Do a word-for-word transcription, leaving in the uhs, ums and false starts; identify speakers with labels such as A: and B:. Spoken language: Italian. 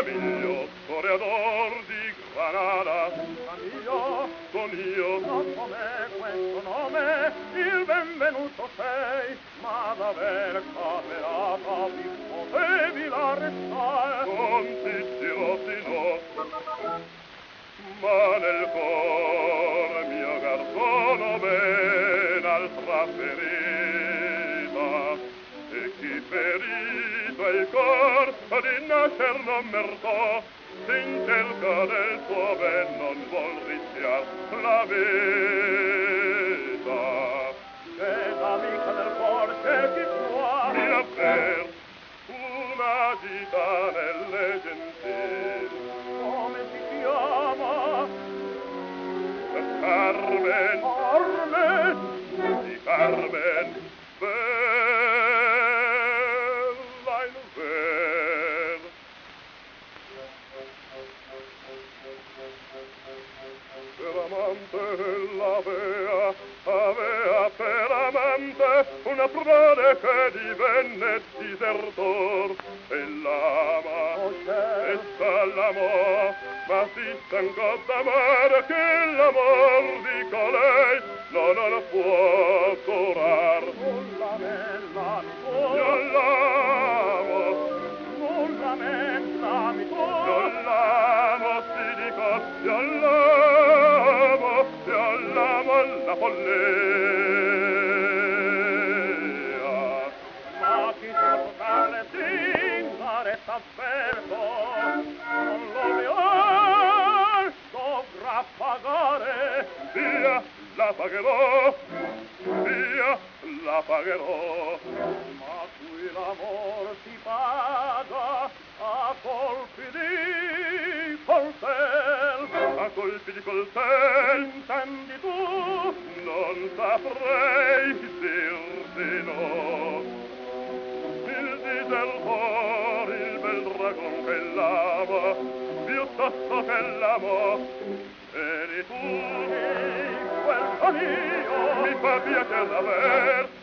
A: figlio, toreador di Granada.
B: Amico,
A: Son io,
B: non come questo nome, il benvenuto sei, ma d'aver camerata vi potevi l'arrestare.
A: non ti dirò di no, ma nel cor mio garzono ben altra ferita, e chi ferito il cor di nascer non mertò, sin cerca del suo ben non vuol rischiar la vita.
B: C'è l'amica del cor che chi può
A: Di avver una gita nelle gentil,
B: come si chiama?
A: Carmen,
B: Carmen,
A: di Carmen, bella in ver. Per amante l'avea, avea per amante una prode che divenne disertor, e l'ama, e s'all'amò, ma si stancò d'amare che l'amor di colei non non può durar.
B: nulla bella mi
A: Io
B: tu,
A: l'amo,
B: nulla bella mi tu.
A: io l'amo, ti dico, io l'amo, io l'amo la follia.
B: Ma chi si può fare singare t'avverto, non lo viol dovrà pagare.
A: Via, la pagherò, via, la pagherò.
B: Ma qui l'amor si paga a colpi di coltel.
A: A colpi di coltel
B: Intendi tu?
A: non saprei dirti no. Il disertor, il bel dragon che l'ama, piuttosto che l'amo, eri tu.
B: Quel mio
A: Mi fa piacer aver